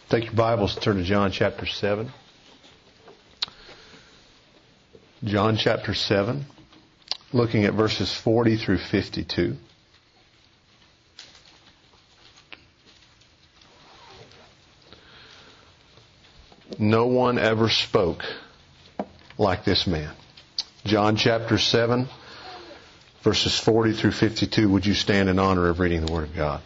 Take your Bibles and turn to John chapter 7. John chapter 7, looking at verses 40 through 52. No one ever spoke like this man. John chapter 7, verses 40 through 52. Would you stand in honor of reading the Word of God?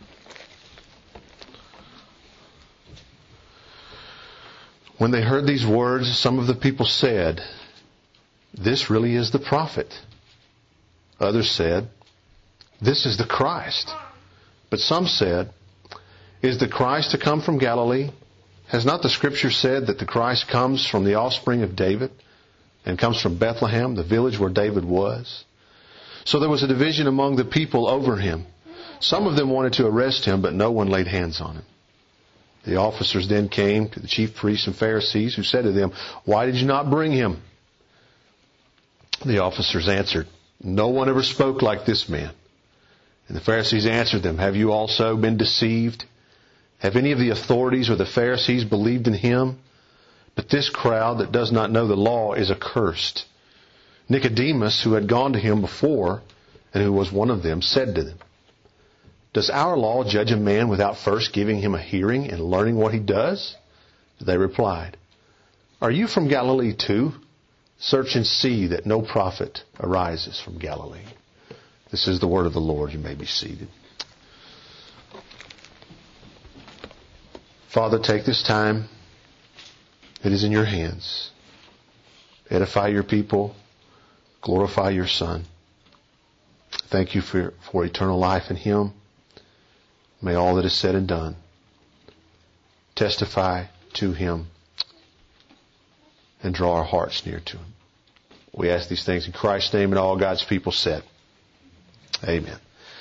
When they heard these words, some of the people said, "This really is the prophet." Others said, "This is the Christ." But some said, "Is the Christ to come from Galilee? Has not the Scripture said that the Christ comes from the offspring of David and comes from Bethlehem, the village where David was?" So there was a division among the people over him. Some of them wanted to arrest him, but no one laid hands on him. The officers then came to the chief priests and Pharisees, who said to them, "Why did you not bring him?" The officers answered, "No one ever spoke like this man." And the Pharisees answered them, "Have you also been deceived? Have any of the authorities or the Pharisees believed in him? But this crowd that does not know the law is accursed." Nicodemus, who had gone to him before, and who was one of them, said to them, "Does our law judge a man without first giving him a hearing and learning what he does?" They replied, "Are you from Galilee too? Search and see that no prophet arises from Galilee." This is the word of the Lord. You may be seated. Father, take this time. It is in your hands. Edify your people. Glorify your Son. Thank you for eternal life in him. May all that is said and done testify to him and draw our hearts near to him. We ask these things in Christ's name, and all God's people said, Amen.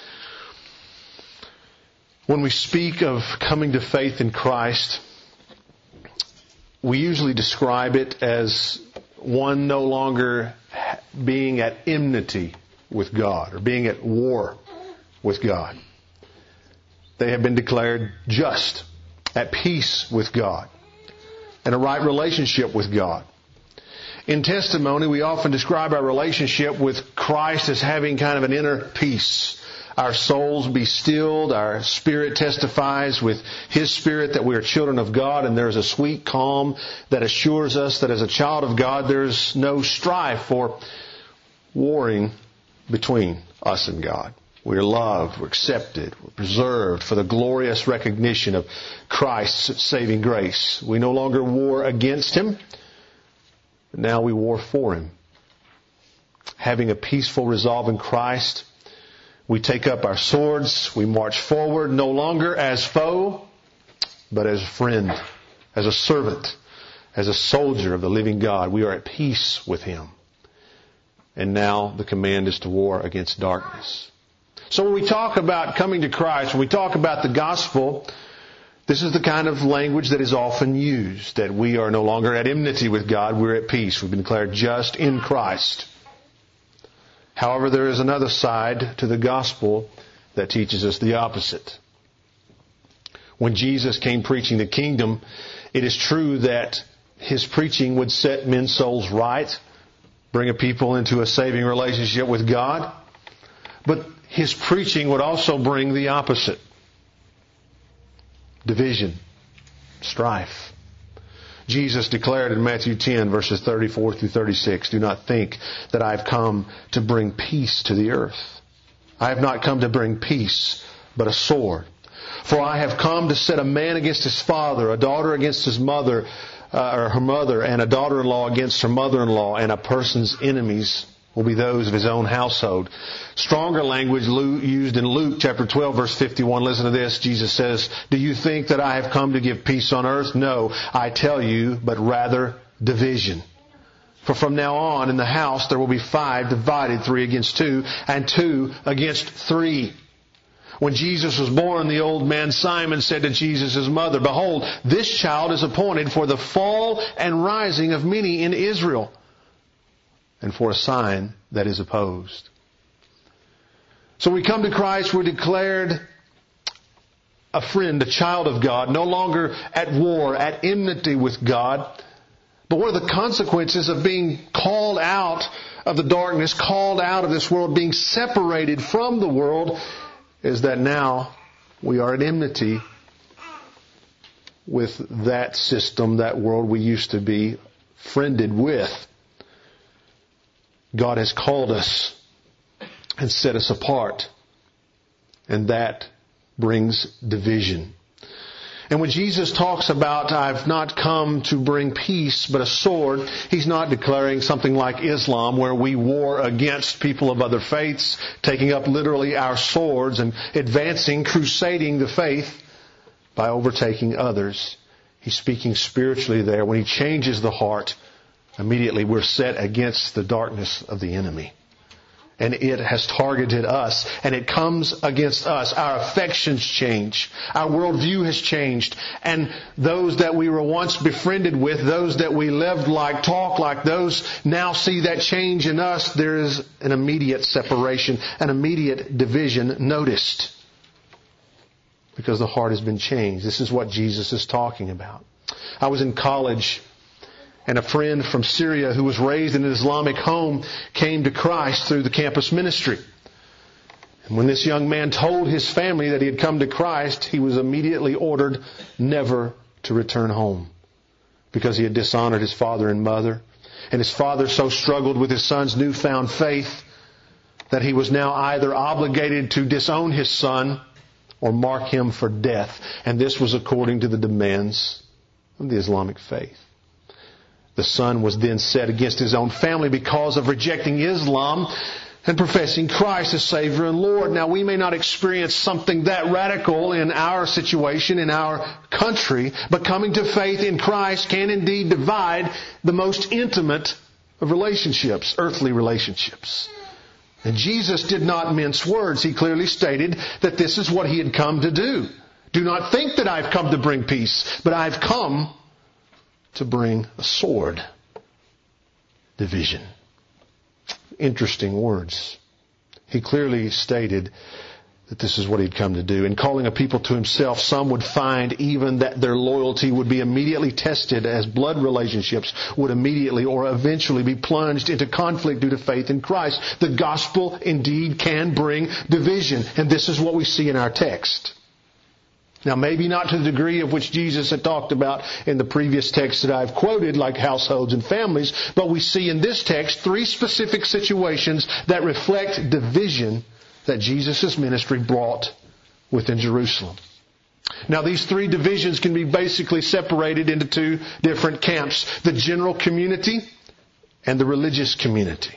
When we speak of coming to faith in Christ, we usually describe it as one no longer being at enmity with God or being at war with God. They have been declared just, at peace with God, and a right relationship with God. In testimony, we often describe our relationship with Christ as having kind of an inner peace. Our souls be stilled, our spirit testifies with His Spirit that we are children of God, and there's a sweet calm that assures us that as a child of God, there's no strife or warring between us and God. We're loved, we're accepted, we're preserved for the glorious recognition of Christ's saving grace. We no longer war against Him, but now we war for Him. Having a peaceful resolve in Christ, we take up our swords, we march forward no longer as foe, but as a friend, as a servant, as a soldier of the living God. We are at peace with Him. And now the command is to war against darkness. So when we talk about coming to Christ, when we talk about the gospel, this is the kind of language that is often used, that we are no longer at enmity with God, we're at peace. We've been declared just in Christ. However, there is another side to the gospel that teaches us the opposite. When Jesus came preaching the kingdom, it is true that His preaching would set men's souls right, bring a people into a saving relationship with God. But His preaching would also bring the opposite. Division, strife. Jesus declared in Matthew 10, verses 34 through 36, "Do not think that I have come to bring peace to the earth. I have not come to bring peace, but a sword. For I have come to set a man against his father, a daughter against his mother, or her mother, and a daughter-in-law against her mother-in-law, and a person's enemies will be those of his own household." Stronger language used in Luke chapter 12, verse 51. Listen to this. Jesus says, "Do you think that I have come to give peace on earth? No, I tell you, but rather division. For from now on in the house there will be 5 divided, 3 against 2, and 2 against 3. When Jesus was born, the old man Simon said to Jesus' mother, "Behold, this child is appointed for the fall and rising of many in Israel, and for a sign that is opposed." So we come to Christ, we're declared a friend, a child of God, no longer at war, at enmity with God. But one of the consequences of being called out of the darkness, called out of this world, being separated from the world, is that now we are at enmity with that system, that world we used to be friended with. God has called us and set us apart. And that brings division. And when Jesus talks about, I've not come to bring peace but a sword, He's not declaring something like Islam where we war against people of other faiths, taking up literally our swords and advancing, crusading the faith by overtaking others. He's speaking spiritually there. When He changes the heart, immediately we're set against the darkness of the enemy. And it has targeted us, and it comes against us. Our affections change. Our worldview has changed. And those that we were once befriended with, those that we lived like, talked like, those now see that change in us. There is an immediate separation, an immediate division noticed. Because the heart has been changed. This is what Jesus is talking about. I was in college, and a friend from Syria who was raised in an Islamic home came to Christ through the campus ministry. And when this young man told his family that he had come to Christ, he was immediately ordered never to return home because he had dishonored his father and mother. And his father so struggled with his son's newfound faith that he was now either obligated to disown his son or mark him for death. And this was according to the demands of the Islamic faith. The son was then set against his own family because of rejecting Islam and professing Christ as Savior and Lord. Now, we may not experience something that radical in our situation, in our country, but coming to faith in Christ can indeed divide the most intimate of relationships, earthly relationships. And Jesus did not mince words. He clearly stated that this is what He had come to do. Do not think that I've come to bring peace, but I've come to bring a sword. Division. Interesting words. He clearly stated that this is what He'd come to do. In calling a people to Himself, some would find even that their loyalty would be immediately tested, as blood relationships would immediately or eventually be plunged into conflict due to faith in Christ. The gospel indeed can bring division, and this is what we see in our text. Now, maybe not to the degree of which Jesus had talked about in the previous texts that I've quoted, like households and families, but we see in this text 3 specific situations that reflect division that Jesus' ministry brought within Jerusalem. Now, these 3 divisions can be basically separated into 2 different camps: the general community and the religious community.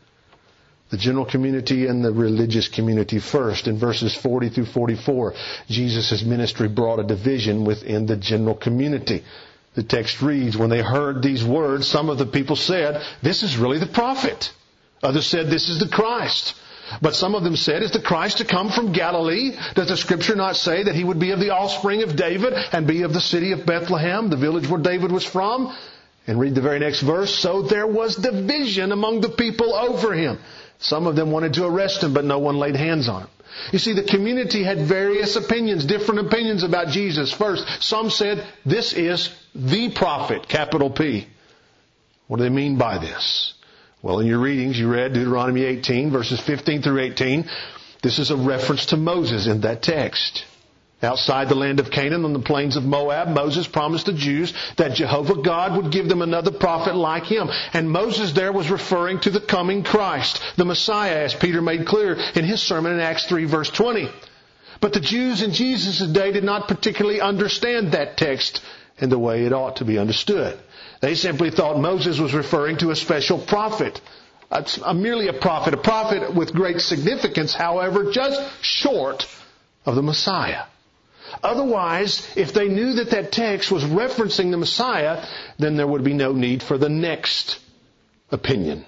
The general community and the religious community first. In verses 40 through 44, Jesus' ministry brought a division within the general community. The text reads, when they heard these words, some of the people said, "This is really the prophet." Others said, "This is the Christ." But some of them said, "Is the Christ to come from Galilee? Does the Scripture not say that He would be of the offspring of David and be of the city of Bethlehem, the village where David was from?" And read the very next verse. So there was division among the people over Him. Some of them wanted to arrest Him, but no one laid hands on Him. You see, the community had various opinions, different opinions about Jesus. First, some said, "This is the prophet," capital P. What do they mean by this? Well, in your readings, you read Deuteronomy 18, verses 15 through 18. This is a reference to Moses in that text. Outside the land of Canaan on the plains of Moab, Moses promised the Jews that Jehovah God would give them another prophet like him. And Moses there was referring to the coming Christ, the Messiah, as Peter made clear in his sermon in Acts 3, verse 20. But the Jews in Jesus' day did not particularly understand that text in the way it ought to be understood. They simply thought Moses was referring to a special prophet. Merely a prophet with great significance, however, just short of the Messiah. Otherwise, if they knew that that text was referencing the Messiah, then there would be no need for the next opinion.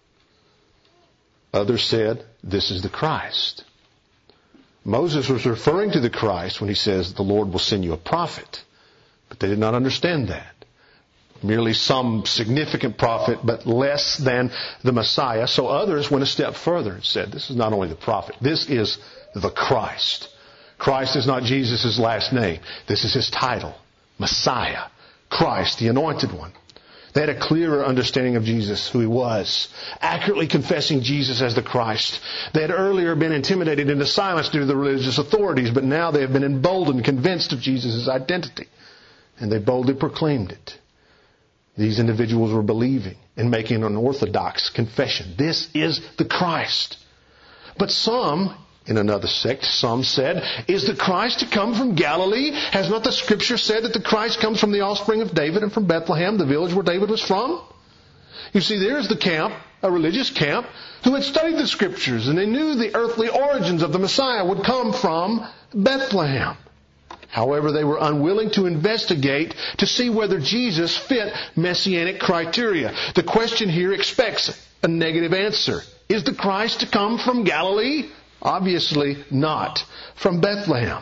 Others said, "This is the Christ." Moses was referring to the Christ when he says, "The Lord will send you a prophet." But they did not understand that. Merely some significant prophet, but less than the Messiah. So others went a step further and said, "This is not only the prophet, this is the Christ." Christ is not Jesus' last name. This is his title. Messiah. Christ, the Anointed One. They had a clearer understanding of Jesus, who he was, accurately confessing Jesus as the Christ. They had earlier been intimidated into silence due to the religious authorities, but now they have been emboldened, convinced of Jesus' identity. And they boldly proclaimed it. These individuals were believing and making an orthodox confession. This is the Christ. But some, in another sect, some said, is the Christ to come from Galilee? Has not the Scripture said that the Christ comes from the offspring of David and from Bethlehem, the village where David was from? You see, there's the camp, a religious camp, who had studied the Scriptures, and they knew the earthly origins of the Messiah would come from Bethlehem. However, they were unwilling to investigate to see whether Jesus fit messianic criteria. The question here expects a negative answer. Is the Christ to come from Galilee? Obviously not. From Bethlehem.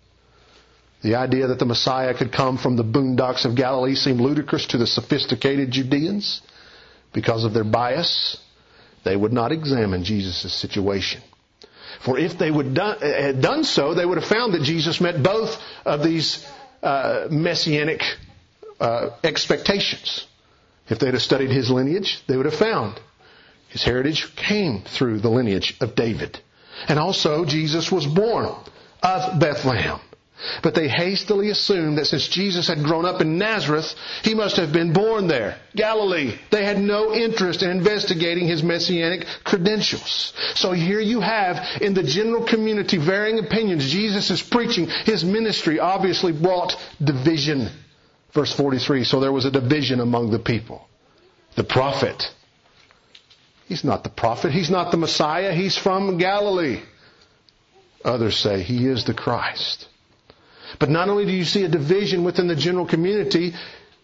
The idea that the Messiah could come from the boondocks of Galilee seemed ludicrous to the sophisticated Judeans. Because of their bias, they would not examine Jesus' situation. For if they had done so, they would have found that Jesus met both of these messianic expectations. If they'd have studied his lineage, they would have found his heritage came through the lineage of David. And also, Jesus was born of Bethlehem. But they hastily assumed that since Jesus had grown up in Nazareth, he must have been born there, Galilee. They had no interest in investigating his messianic credentials. So here you have, in the general community, varying opinions. Jesus' preaching, his ministry obviously brought division. Verse 43, so there was a division among the people. The prophet. He's not the prophet. He's not the Messiah. He's from Galilee. Others say he is the Christ. But not only do you see a division within the general community,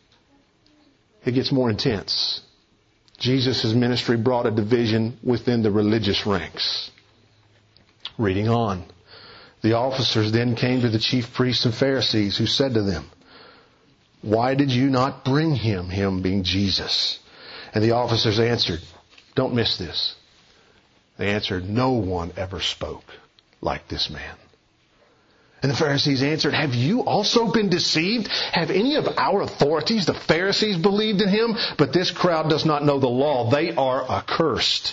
it gets more intense. Jesus' ministry brought a division within the religious ranks. Reading on. The officers then came to the chief priests and Pharisees, who said to them, why did you not bring him being Jesus? And the officers answered, don't miss this. They answered, no one ever spoke like this man. And the Pharisees answered, have you also been deceived? Have any of our authorities, the Pharisees, believed in him? But this crowd does not know the law. They are accursed.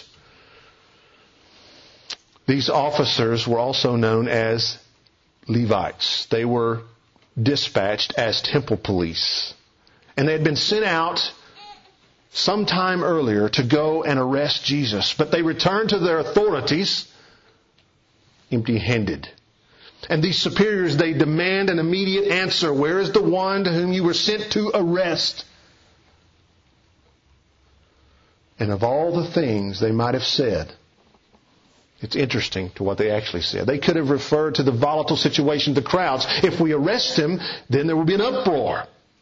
These officers were also known as Levites. They were dispatched as temple police. And they had been sent out sometime earlier to go and arrest Jesus. But they returned to their authorities empty-handed. And these superiors, they demand an immediate answer. Where is the one to whom you were sent to arrest? And of all the things they might have said, it's interesting to what they actually said. They could have referred to the volatile situation of the crowds. If we arrest him, then there will be an uproar.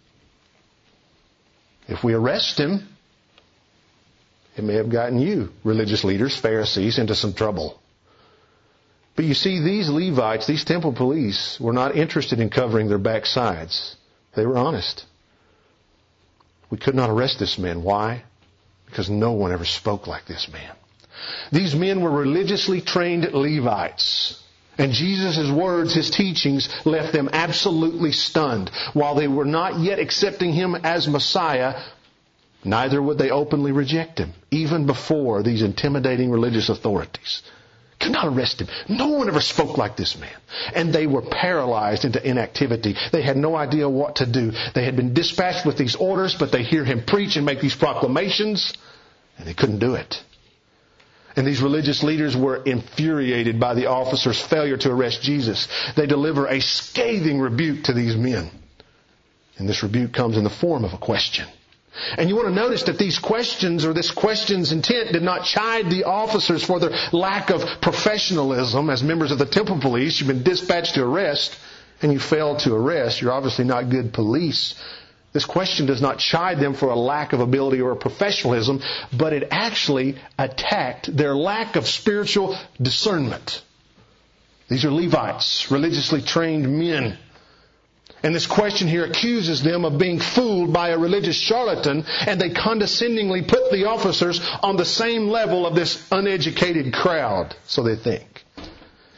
If we arrest him, it may have gotten you, religious leaders, Pharisees, into some trouble. But you see, these Levites, these temple police, were not interested in covering their backsides. They were honest. We could not arrest this man. Why? Because no one ever spoke like this man. These men were religiously trained Levites. And Jesus' words, his teachings, left them absolutely stunned. While they were not yet accepting him as Messiah, neither would they openly reject him, even before these intimidating religious authorities. Could not arrest him. No one ever spoke like this man. And they were paralyzed into inactivity. They had no idea what to do. They had been dispatched with these orders, but they hear him preach and make these proclamations, and they couldn't do it. And these religious leaders were infuriated by the officers' failure to arrest Jesus. They deliver a scathing rebuke to these men. And this rebuke comes in the form of a question. And you want to notice that these questions, or this question's intent, did not chide the officers for their lack of professionalism as members of the temple police. You've been dispatched to arrest, and you failed to arrest. You're obviously not good police. This question does not chide them for a lack of ability or professionalism, but it actually attacked their lack of spiritual discernment. These are Levites, religiously trained men. And this question here accuses them of being fooled by a religious charlatan, and they condescendingly put the officers on the same level of this uneducated crowd, so they think.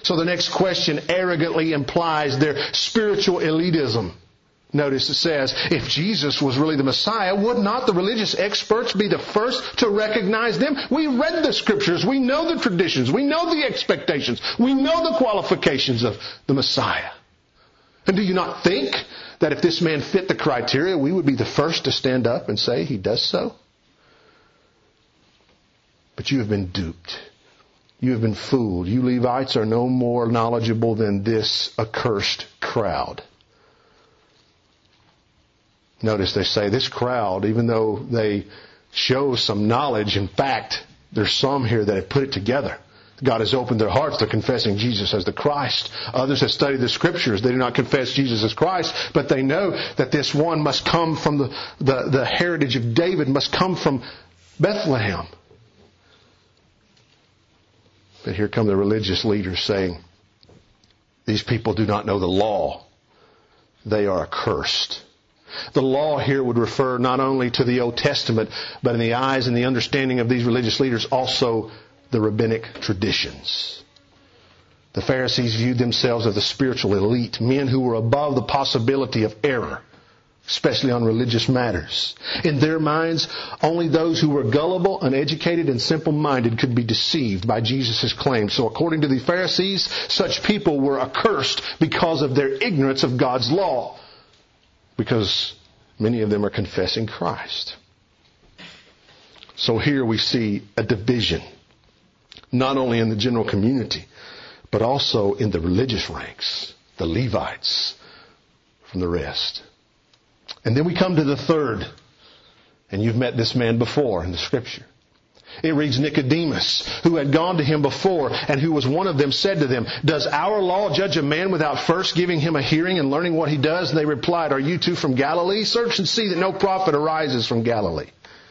So the next question arrogantly implies their spiritual elitism. Notice it says, if Jesus was really the Messiah, would not the religious experts be the first to recognize them? We read the Scriptures. We know the traditions. We know the expectations. We know the qualifications of the Messiah. And do you not think that if this man fit the criteria, we would be the first to stand up and say he does so? But you have been duped. You have been fooled. You Levites are no more knowledgeable than this accursed crowd. Notice they say this crowd, even though they show some knowledge, in fact, there's some here that have put it together. God has opened their hearts. They're confessing Jesus as the Christ. Others have studied the Scriptures. They do not confess Jesus as Christ, but they know that this one must come from the heritage of David, must come from Bethlehem. But here come the religious leaders saying, these people do not know the law. They are accursed. The law here would refer not only to the Old Testament, but in the eyes and the understanding of these religious leaders, also the rabbinic traditions. The Pharisees viewed themselves as the spiritual elite, men who were above the possibility of error, especially on religious matters. In their minds, only those who were gullible, uneducated, and simple-minded could be deceived by Jesus' claims. So according to the Pharisees, such people were accursed because of their ignorance of God's law, because many of them are confessing Christ. So here we see a division, not only in the general community, but also in the religious ranks, the Levites from the rest. And then we come to the third, and you've met this man before in the Scripture. It reads, Nicodemus, who had gone to him before, and who was one of them, said to them, does our law judge a man without first giving him a hearing and learning what he does? And they replied, are you too from Galilee? Search and see that no prophet arises from Galilee.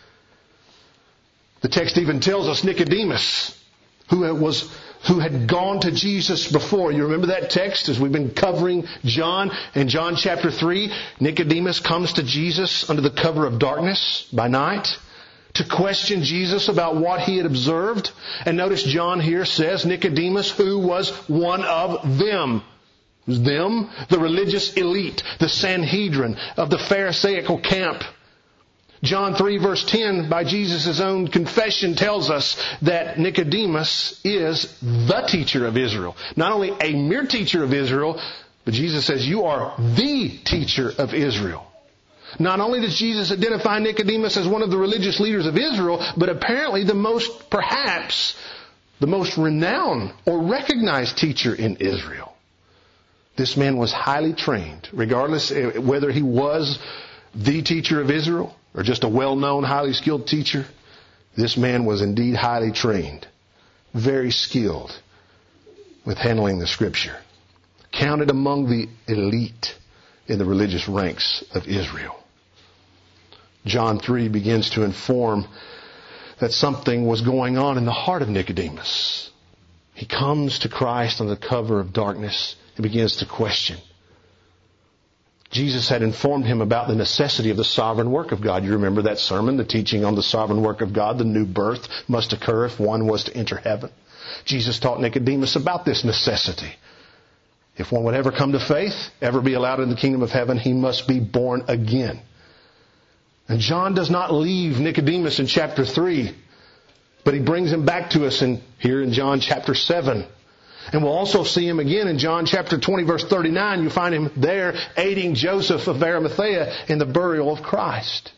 The text even tells us Nicodemus, who had gone to Jesus before. You remember that text as we've been covering John. In John chapter 3, Nicodemus comes to Jesus under the cover of darkness by night to question Jesus about what he had observed. And notice John here says Nicodemus, who was one of them. Them, the religious elite, the Sanhedrin of the Pharisaical camp. John 3 verse 10, by Jesus' own confession, tells us that Nicodemus is the teacher of Israel. Not only a mere teacher of Israel, but Jesus says, you are the teacher of Israel. Not only does Jesus identify Nicodemus as one of the religious leaders of Israel, but apparently perhaps the most renowned or recognized teacher in Israel. This man was highly trained, regardless whether he was the teacher of Israel or just a well-known, highly skilled teacher. This man was indeed highly trained, very skilled with handling the Scripture, counted among the elite in the religious ranks of Israel. John 3 begins to inform that something was going on in the heart of Nicodemus. He comes to Christ under the cover of darkness and begins to question. Jesus had informed him about the necessity of the sovereign work of God. You remember that sermon, the teaching on the sovereign work of God. The new birth must occur if one was to enter heaven. Jesus taught Nicodemus about this necessity. If one would ever come to faith, ever be allowed in the kingdom of heaven, he must be born again. And John does not leave Nicodemus in chapter 3, but he brings him back to us here in John chapter 7. And we'll also see him again in John chapter 20 verse 39. You find him there aiding Joseph of Arimathea in the burial of Christ.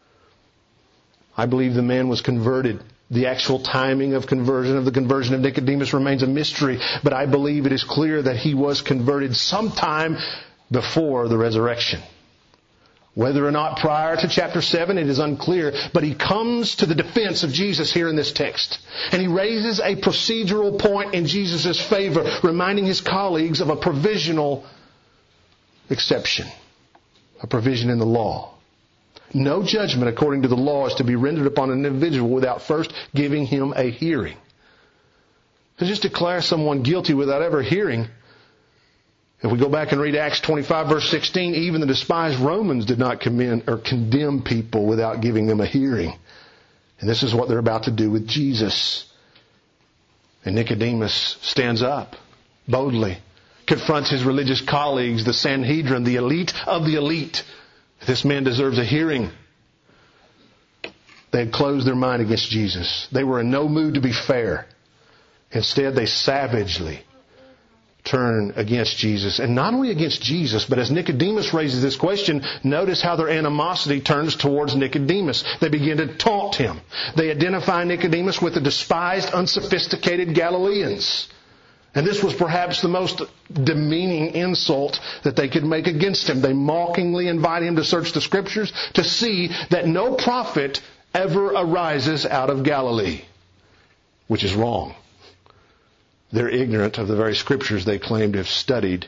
I believe the man was converted. The actual timing of the conversion of Nicodemus remains a mystery, but I believe it is clear that he was converted sometime before the resurrection. Whether or not prior to chapter 7, it is unclear, but he comes to the defense of Jesus here in this text. And he raises a procedural point in Jesus' favor, reminding his colleagues of a provisional exception, a provision in the law. No judgment according to the law is to be rendered upon an individual without first giving him a hearing. To just declare someone guilty without ever hearing. If we go back and read Acts 25 verse 16, even the despised Romans did not condemn people without giving them a hearing. And this is what they're about to do with Jesus. And Nicodemus stands up boldly confronts his religious colleagues, the Sanhedrin, the elite of the elite. This man deserves a hearing. They had closed their mind against Jesus. They were in no mood to be fair. Instead, they savagely turn against Jesus. And not only against Jesus, but as Nicodemus raises this question, notice how their animosity turns towards Nicodemus. They begin to taunt him. They identify Nicodemus with the despised, unsophisticated Galileans. And this was perhaps the most demeaning insult that they could make against him. They mockingly invite him to search the Scriptures to see that no prophet ever arises out of Galilee, which is wrong. They're ignorant of the very Scriptures they claim to have studied.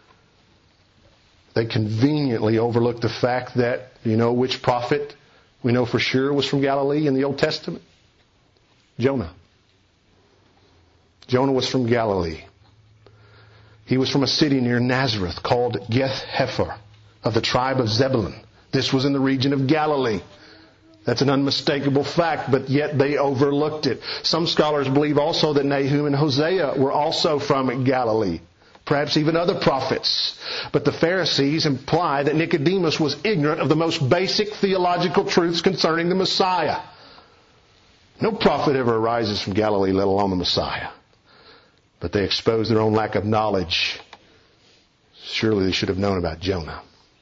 They conveniently overlook the fact that, you know which prophet we know for sure was from Galilee in the Old Testament? Jonah. Jonah was from Galilee. He was from a city near Nazareth called Gath-Hepher of the tribe of Zebulun. This was in the region of Galilee. That's an unmistakable fact, but yet they overlooked it. Some scholars believe also that Nahum and Hosea were also from Galilee. Perhaps even other prophets. But the Pharisees imply that Nicodemus was ignorant of the most basic theological truths concerning the Messiah. No prophet ever arises from Galilee, let alone the Messiah. But they expose their own lack of knowledge. Surely they should have known about Jonah.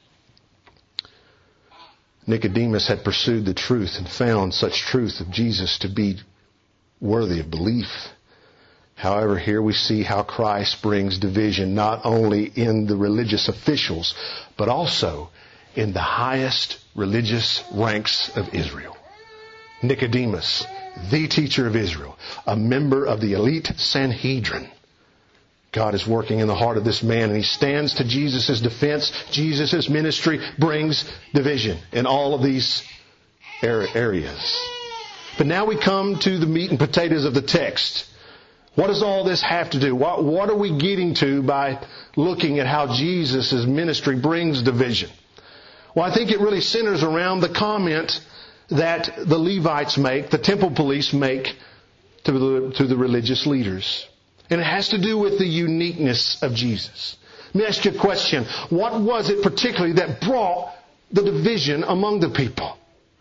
Nicodemus had pursued the truth and found such truth of Jesus to be worthy of belief. However, here we see how Christ brings division not only in the religious officials, but also in the highest religious ranks of Israel. Nicodemus, the teacher of Israel, a member of the elite Sanhedrin. God is working in the heart of this man, and he stands to Jesus' defense. Jesus' ministry brings division in all of these areas. But now we come to the meat and potatoes of the text. What does all this have to do? What are we getting to by looking at how Jesus' ministry brings division? Well, I think it really centers around the comment that the Levites make, the temple police make to the religious leaders. And it has to do with the uniqueness of Jesus. Let me ask you a question. What was it particularly that brought the division among the people?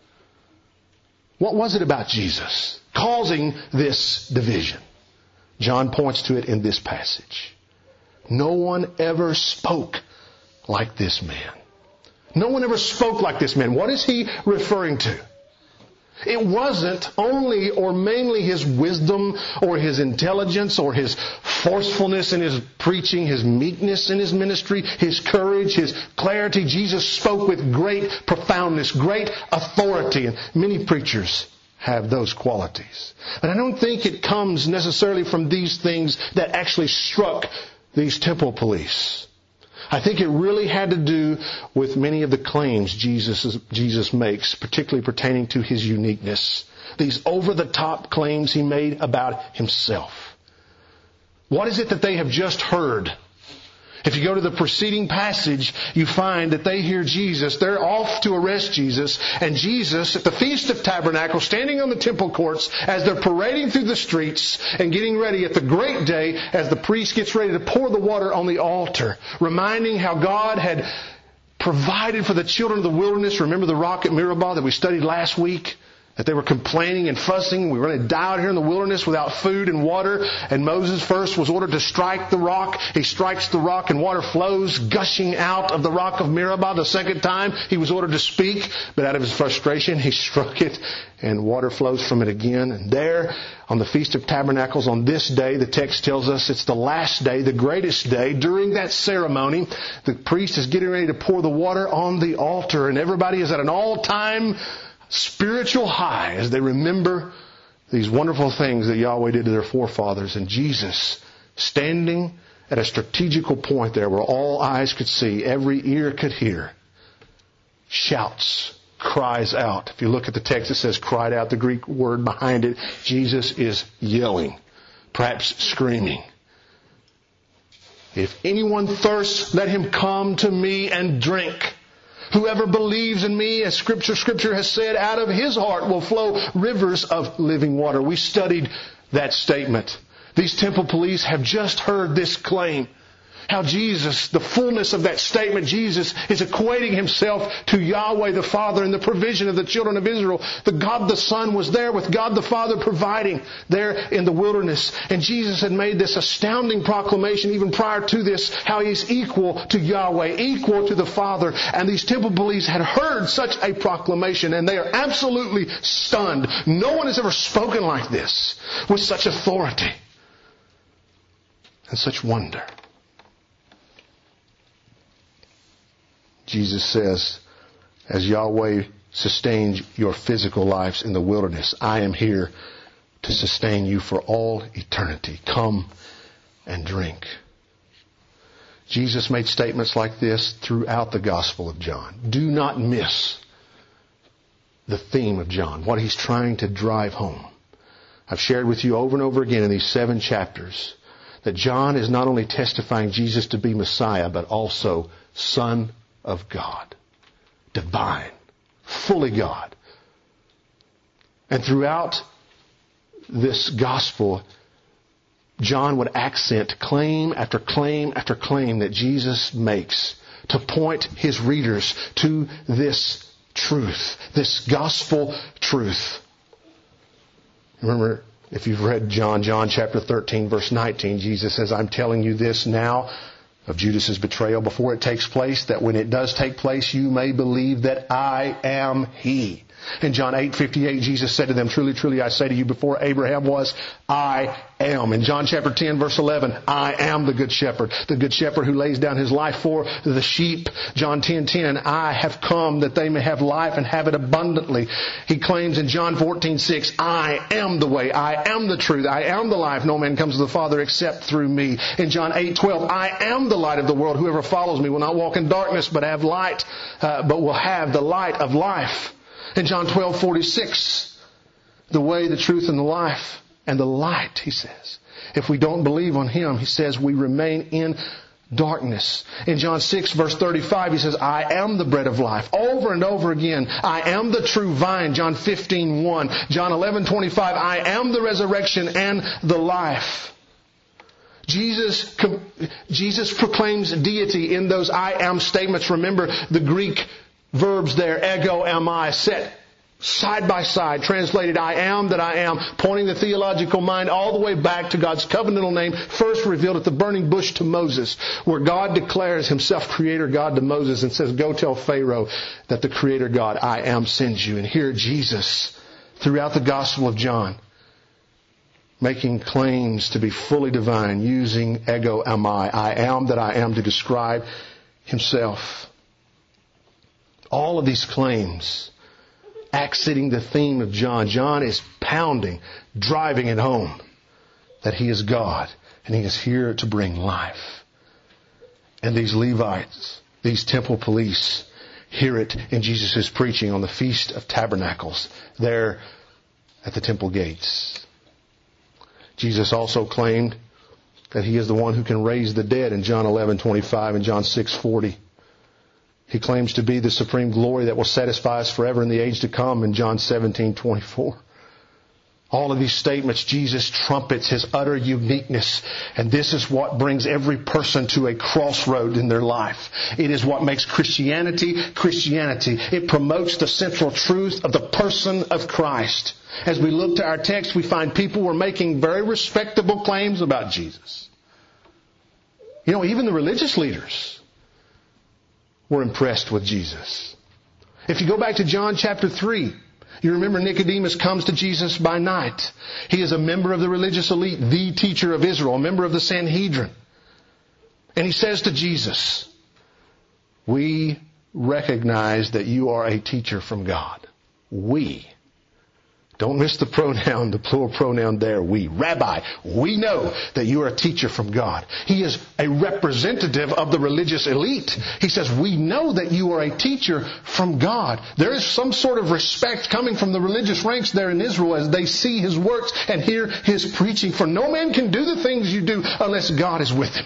What was it about Jesus causing this division? John points to it in this passage. No one ever spoke like this man. No one ever spoke like this man. What is he referring to? It wasn't only or mainly his wisdom or his intelligence or his forcefulness in his preaching, his meekness in his ministry, his courage, his clarity. Jesus spoke with great profoundness, great authority, and many preachers have those qualities. But I don't think it comes necessarily from these things that actually struck these temple police. I think it really had to do with many of the claims Jesus makes, particularly pertaining to his uniqueness. These over-the-top claims he made about himself. What is it that they have just heard? If you go to the preceding passage, you find that they hear Jesus. They're off to arrest Jesus. And Jesus, at the Feast of Tabernacles, standing on the temple courts, as they're parading through the streets and getting ready at the great day, as the priest gets ready to pour the water on the altar, reminding how God had provided for the children of the wilderness. Remember the rock at Meribah that we studied last week? That they were complaining and fussing. We were going to die out here in the wilderness without food and water. And Moses first was ordered to strike the rock. He strikes the rock and water flows, gushing out of the rock of Meribah. The second time he was ordered to speak, but out of his frustration he struck it and water flows from it again. And there on the Feast of Tabernacles on this day, the text tells us it's the last day, the greatest day. During that ceremony, the priest is getting ready to pour the water on the altar, and everybody is at an all-time spiritual high as they remember these wonderful things that Yahweh did to their forefathers. And Jesus, standing at a strategical point there where all eyes could see, every ear could hear, shouts, cries out. If you look at the text, it says cried out. The Greek word behind it, Jesus is yelling, perhaps screaming. If anyone thirsts, let him come to me and drink. Whoever believes in me, as Scripture has said, out of his heart will flow rivers of living water. We studied that statement These temple police have just heard this claim. How Jesus, the fullness of that statement, Jesus is equating himself to Yahweh the Father in the provision of the children of Israel. The God the Son was there with God the Father providing there in the wilderness. And Jesus had made this astounding proclamation even prior to this, how he's equal to Yahweh, equal to the Father. And these temple police had heard such a proclamation and they are absolutely stunned. No one has ever spoken like this with such authority and such wonder. Jesus says, as Yahweh sustains your physical lives in the wilderness, I am here to sustain you for all eternity. Come and drink. Jesus made statements like this throughout the Gospel of John. Do not miss the theme of John, what he's trying to drive home. I've shared with you over and over again in these 7 chapters that John is not only testifying Jesus to be Messiah, but also Son of God. Divine. Fully God. And throughout this gospel, John would accent claim after claim after claim that Jesus makes to point his readers to this truth, this gospel truth. Remember, if you've read John chapter 13, verse 19, Jesus says, I'm telling you this now of Judas' betrayal before it takes place, that when it does take place, you may believe that I am He. In John 8:58, Jesus said to them, truly, truly, I say to you, before Abraham was, I am. In John chapter 10, verse 11, I am the good shepherd who lays down his life for the sheep. John 10:10, I have come that they may have life and have it abundantly. He claims in John 14:6, I am the way, I am the truth, I am the life. No man comes to the Father except through me. In John 8:12, I am the light of the world. Whoever follows me will not walk in darkness, but have light, but will have the light of life. In John 12:46, the way, the truth, and the life, and the light, he says. If we don't believe on Him, he says, we remain in darkness. In John 6, verse 35, he says, I am the bread of life. Over and over again, I am the true vine. John 15:1. John 11:25, I am the resurrection and the life. Jesus proclaims deity in those I am statements. Remember the Greek verbs there, ego, eimi, set side by side, translated I am that I am, pointing the theological mind all the way back to God's covenantal name, first revealed at the burning bush to Moses, where God declares Himself Creator God to Moses and says, go tell Pharaoh that the Creator God, I am, sends you. And here Jesus, throughout the Gospel of John, making claims to be fully divine, using ego, eimi, I am that I am, to describe Himself. All of these claims, accenting the theme of John. John is pounding, driving it home that He is God and He is here to bring life. And these Levites, these temple police, hear it in Jesus' preaching on the Feast of Tabernacles there at the temple gates. Jesus also claimed that He is the one who can raise the dead in John 11:25 and John 6:40. He claims to be the supreme glory that will satisfy us forever in the age to come in John 17:24. All of these statements, Jesus trumpets His utter uniqueness. And this is what brings every person to a crossroad in their life. It is what makes Christianity, Christianity. It promotes the central truth of the person of Christ. As we look to our text, we find people were making very respectable claims about Jesus. You know, even the religious leaders were impressed with Jesus. If you go back to John chapter 3, you remember Nicodemus comes to Jesus by night. He is a member of the religious elite, the teacher of Israel, a member of the Sanhedrin. And he says to Jesus, we recognize that you are a teacher from God. We. Don't miss the pronoun, the plural pronoun there, we. Rabbi, we know that you are a teacher from God. He is a representative of the religious elite. He says, we know that you are a teacher from God. There is some sort of respect coming from the religious ranks there in Israel as they see His works and hear His preaching. For no man can do the things you do unless God is with him.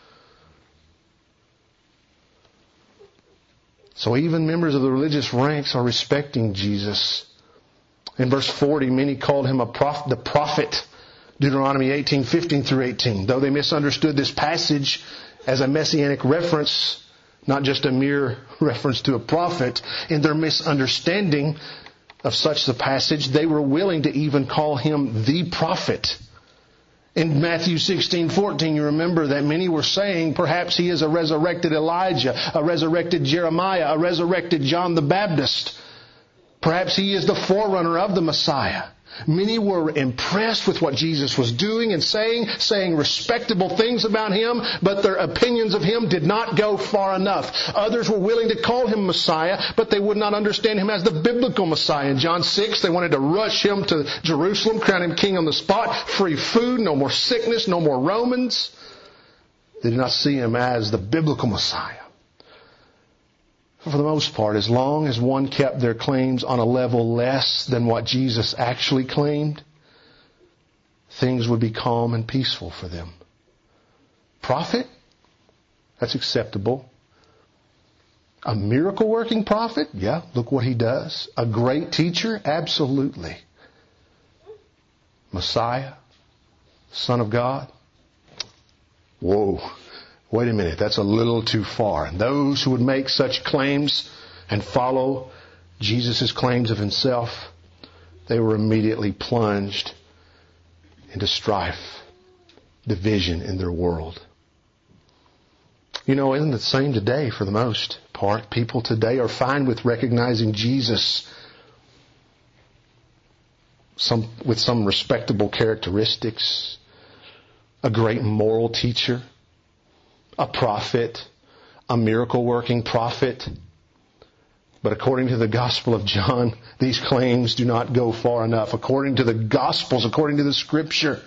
So even members of the religious ranks are respecting Jesus. In verse 40, many called Him the prophet Deuteronomy 18:15 through 18. Though they misunderstood this passage as a messianic reference, not just a mere reference to a prophet, in their misunderstanding of such the passage, they were willing to even call him the prophet. In Matthew 16:14, you remember that many were saying perhaps he is a resurrected Elijah, a resurrected Jeremiah, a resurrected John the Baptist. Perhaps he is the forerunner of the Messiah. Many were impressed with what Jesus was doing and saying respectable things about him, but their opinions of him did not go far enough. Others were willing to call him Messiah, but they would not understand him as the biblical Messiah. In John 6, they wanted to rush him to Jerusalem, crown him king on the spot, free food, no more sickness, no more Romans. They did not see him as the biblical Messiah. For the most part, as long as one kept their claims on a level less than what Jesus actually claimed, things would be calm and peaceful for them. Prophet? That's acceptable. A miracle-working prophet? Yeah, look what he does. A great teacher? Absolutely. Messiah? Son of God? Whoa. Wait a minute, that's a little too far. And those who would make such claims and follow Jesus' claims of himself, they were immediately plunged into strife, division in their world. You know, isn't it the same today for the most part? People today are fine with recognizing Jesus with some respectable characteristics, a great moral teacher, a prophet, a miracle-working prophet. But according to the Gospel of John, these claims do not go far enough. According to the Gospels, according to the Scripture,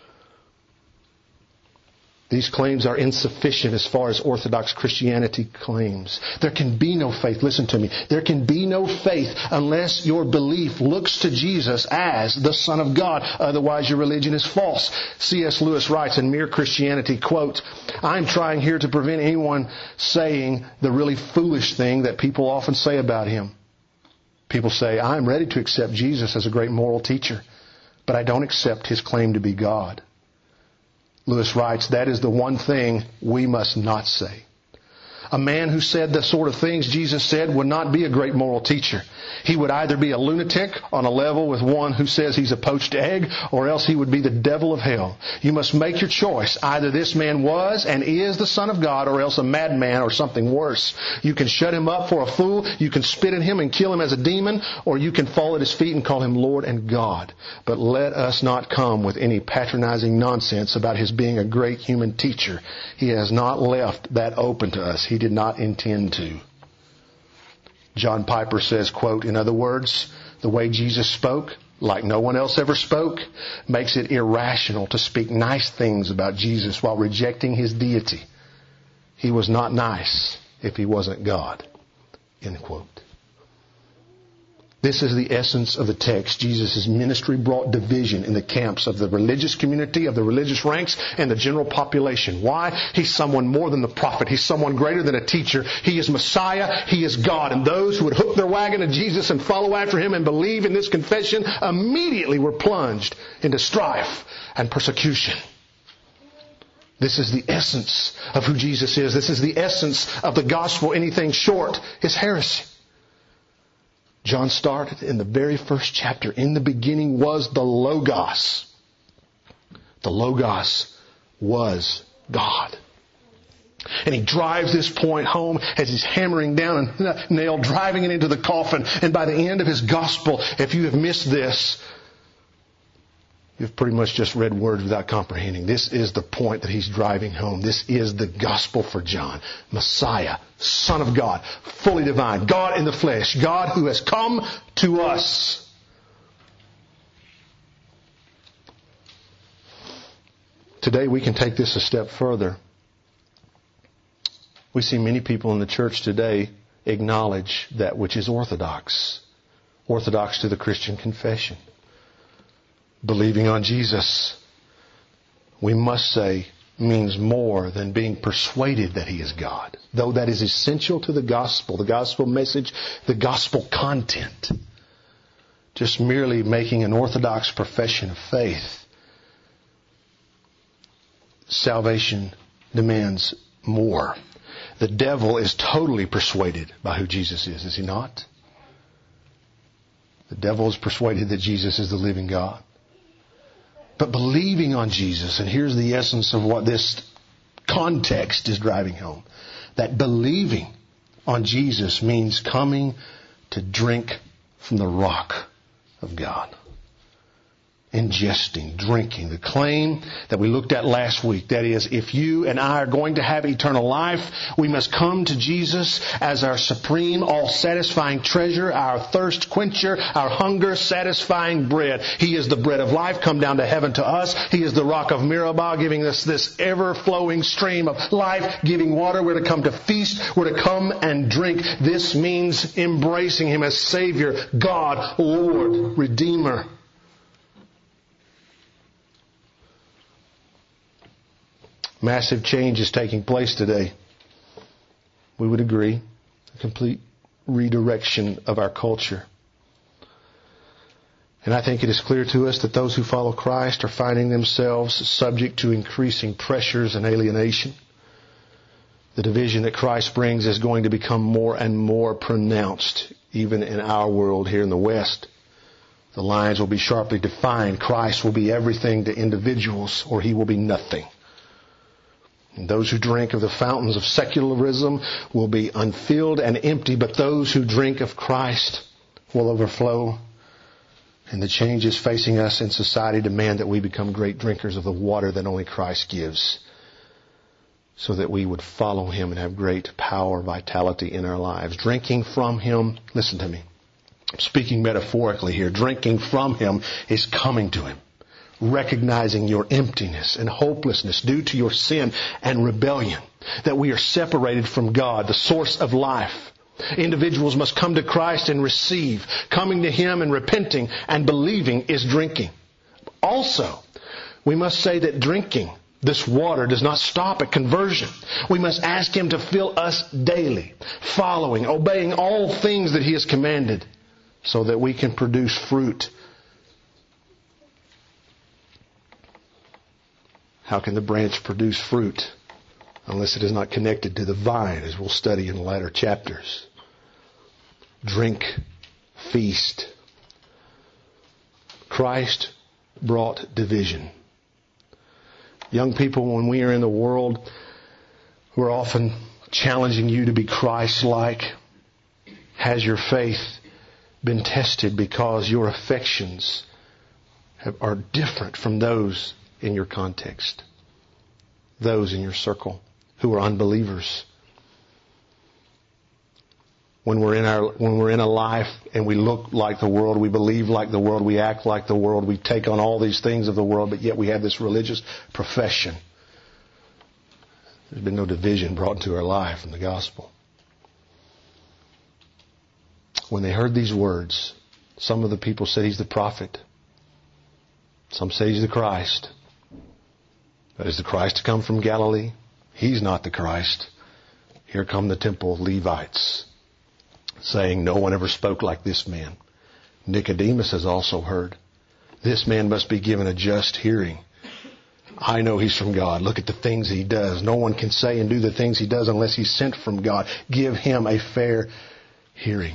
these claims are insufficient as far as Orthodox Christianity claims. There can be no faith. Listen to me. There can be no faith unless your belief looks to Jesus as the Son of God. Otherwise, your religion is false. C.S. Lewis writes in Mere Christianity, quote, "I'm trying here to prevent anyone saying the really foolish thing that people often say about him. People say, I'm ready to accept Jesus as a great moral teacher, but I don't accept his claim to be God." Lewis writes, that is the one thing we must not say. A man who said the sort of things Jesus said would not be a great moral teacher. He would either be a lunatic on a level with one who says he's a poached egg, or else he would be the devil of hell. You must make your choice. Either this man was and is the Son of God, or else a madman or something worse. You can shut him up for a fool, you can spit at him and kill him as a demon, or you can fall at his feet and call him Lord and God. But let us not come with any patronizing nonsense about his being a great human teacher. He has not left that open to us. He did not intend to. John Piper says, quote, "In other words, the way Jesus spoke, like no one else ever spoke, makes it irrational to speak nice things about Jesus while rejecting his deity. He was not nice if he wasn't God." End quote. This is the essence of the text. Jesus' ministry brought division in the camps of the religious community, of the religious ranks, and the general population. Why? He's someone more than the prophet. He's someone greater than a teacher. He is Messiah. He is God. And those who would hook their wagon to Jesus and follow after him and believe in this confession immediately were plunged into strife and persecution. This is the essence of who Jesus is. This is the essence of the gospel. Anything short is heresy. John started in the very first chapter. In the beginning was the Logos. The Logos was God. And he drives this point home as he's hammering down a nail, driving it into the coffin. And by the end of his gospel, if you have missed this, you've pretty much just read words without comprehending. This is the point that he's driving home. This is the gospel for John. Messiah, Son of God, fully divine, God in the flesh, God who has come to us. Today we can take this a step further. We see many people in the church today acknowledge that which is orthodox to the Christian confession. Believing on Jesus, we must say, means more than being persuaded that he is God. Though that is essential to the gospel message, the gospel content. Just merely making an orthodox profession of faith salvation demands more. The devil is totally persuaded by who Jesus is he not? The devil is persuaded that Jesus is the living God. But believing on Jesus, and here's the essence of what this context is driving home, that believing on Jesus means coming to drink from the rock of God. Ingesting, drinking. The claim that we looked at last week, that is, if you and I are going to have eternal life, we must come to Jesus as our supreme, all-satisfying treasure, our thirst quencher, our hunger-satisfying bread. He is the bread of life come down to heaven to us. He is the rock of Meribah, giving us this ever-flowing stream of life-giving water. We're to come to feast. We're to come and drink. This means embracing Him as Savior, God, Lord, Redeemer. Massive change is taking place today. We would agree. A complete redirection of our culture. And I think it is clear to us that those who follow Christ are finding themselves subject to increasing pressures and alienation. The division that Christ brings is going to become more and more pronounced, even in our world here in the West. The lines will be sharply defined. Christ will be everything to individuals, or He will be nothing. And those who drink of the fountains of secularism will be unfilled and empty, but those who drink of Christ will overflow. And the changes facing us in society demand that we become great drinkers of the water that only Christ gives, so that we would follow Him and have great power, vitality in our lives. Drinking from Him, listen to me, I'm speaking metaphorically here, drinking from Him is coming to Him. Recognizing your emptiness and hopelessness due to your sin and rebellion. That we are separated from God, the source of life. Individuals must come to Christ and receive. Coming to Him and repenting and believing is drinking. Also, we must say that drinking this water does not stop at conversion. We must ask Him to fill us daily, following, obeying all things that He has commanded, so that we can produce fruit. How can the branch produce fruit unless it is not connected to the vine, as we'll study in the latter chapters? Drink, feast. Christ brought division. Young people, when we are in the world, we're often challenging you to be Christ-like. Has your faith been tested because your affections are different from those in your context, those in your circle who are unbelievers? When we're in a life and we look like the world, we believe like the world, we act like the world, we take on all these things of the world, but yet we have this religious profession. There's been no division brought into our life in the gospel. When they heard these words, some of the people said, He's the prophet. Some say He's the Christ. But is the Christ to come from Galilee? He's not the Christ. Here come the temple Levites, saying, no one ever spoke like this man. Nicodemus has also heard. This man must be given a just hearing. I know He's from God. Look at the things He does. No one can say and do the things He does unless He's sent from God. Give Him a fair hearing.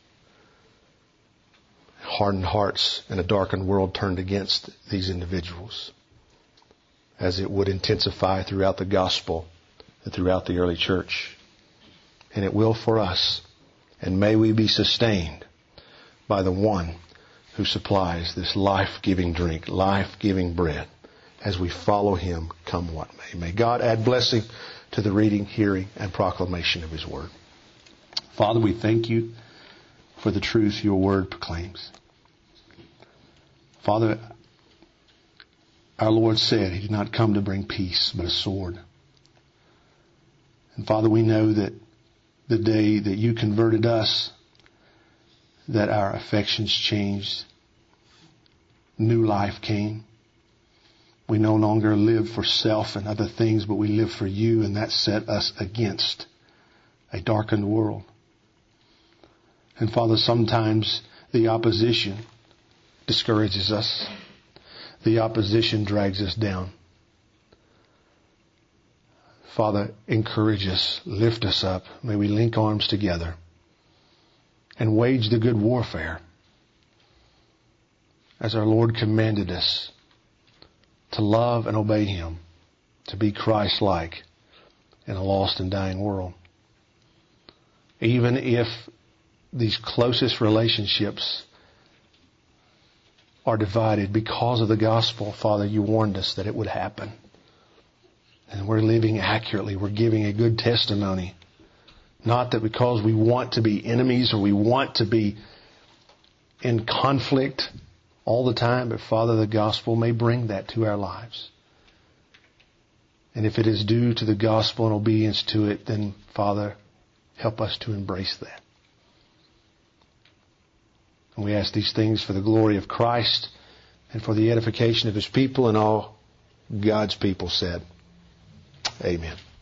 Hardened hearts and a darkened world turned against these individuals, as it would intensify throughout the gospel and throughout the early church. And it will for us. And may we be sustained by the one who supplies this life-giving drink, life-giving bread, as we follow Him, come what may. May God add blessing to the reading, hearing, and proclamation of His Word. Father, we thank You for the truth Your Word proclaims. Father, our Lord said He did not come to bring peace, but a sword. And Father, we know that the day that You converted us, that our affections changed. New life came. We no longer live for self and other things, but we live for You, and that set us against a darkened world. And Father, sometimes the opposition discourages us. The opposition drags us down. Father, encourage us, lift us up. May we link arms together and wage the good warfare as our Lord commanded us to love and obey Him, to be Christ-like in a lost and dying world. Even if these closest relationships are divided because of the gospel, Father, you warned us that it would happen. And we're living accurately. We're giving a good testimony. Not that because we want to be enemies or we want to be in conflict all the time, but Father, the gospel may bring that to our lives. And if it is due to the gospel and obedience to it, then Father, help us to embrace that. And we ask these things for the glory of Christ and for the edification of His people, and all God's people said, Amen.